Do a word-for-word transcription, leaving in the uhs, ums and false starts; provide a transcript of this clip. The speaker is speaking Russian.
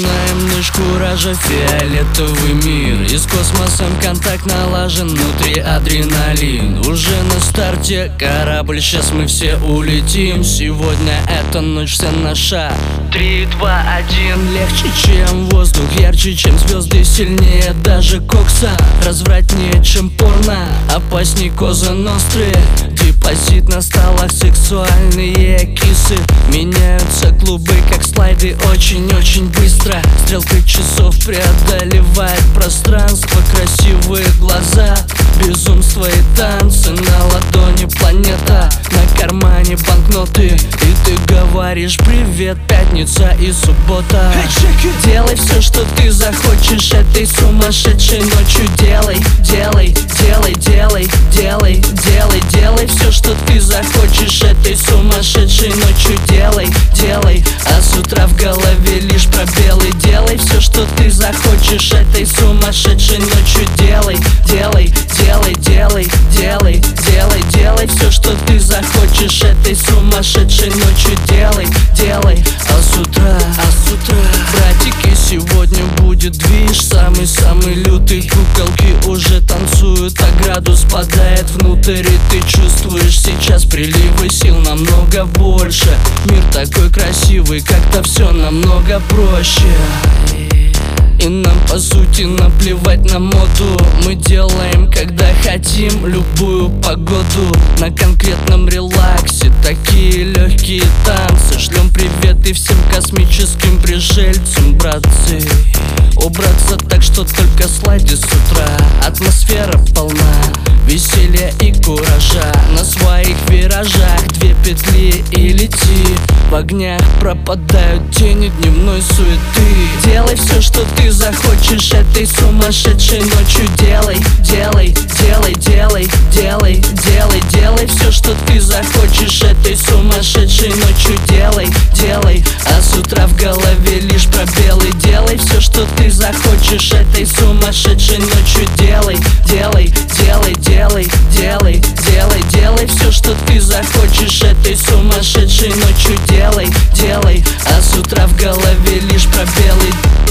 Начинаем ночь куража, фиолетовый мир. И с космосом контакт налажен, внутри адреналин. Уже на старте корабль, сейчас мы все улетим. Сегодня эта ночь вся наша. Три, два, один. Легче, чем воздух, ярче, чем звезды, сильнее даже кокса. Развратнее, чем порно, опасней Коза Ностры. Депозит на столах, сексуальные кисы. Меняются клубы, как слайды, очень-очень быстро. Стрелка часов преодолевает пространство. Красивые глаза, безумство и танцы. На ладони планета, на кармане банкноты. И ты говоришь: привет, пятница и суббота. Делай все, что ты захочешь этой сумасшедшей ночью. Делай, делай, делай, делай, делай, делай, делай все, что ты захочешь этой сумасшедшей ночью. Делай, делай, а с утра в голове лишь пробелы. Делай все, что ты захочешь этой сумасшедшей ночью. Делай, делай, делай, делай, делай, делай, делай все, что ты захочешь этой сумасшедшей ночью. Делай, делай, а с утра, а с утра, братики, сегодня будет движ. Самый-самый лютый, куколки уже танцуют, а градус падает внутрь. И ты чувствуешь сейчас приливы сил намного больше. Мир такой красивый, как-то все намного проще. И нам по сути наплевать на моду. Мы делаем, когда хотим, любую погоду. На конкретном релаксе такие легкие танцы. Шлем привет и всем космическим пришельцам, братцы. Убраться так, что только слайды с утра. Атмосфера полна веселья и куража. На своих виражах две петли и лети. В огнях пропадают тени дневной суеты. Делай все, что ты захочешь этой сумасшедшей ночью. Делай, делай, делай, делай, делай, делай, делай все, что ты захочешь этой сумасшедшей ночью. Делай, делай, а с утра в голове лишь пробелы. Делай все, что ты захочешь этой сумасшедшей ночью. Делай, делай, делай, делай, делай, делай, делай все, что ты захочешь этой сумасшедшей ночью. Делай, делай, а с утра в голове лишь пробелы.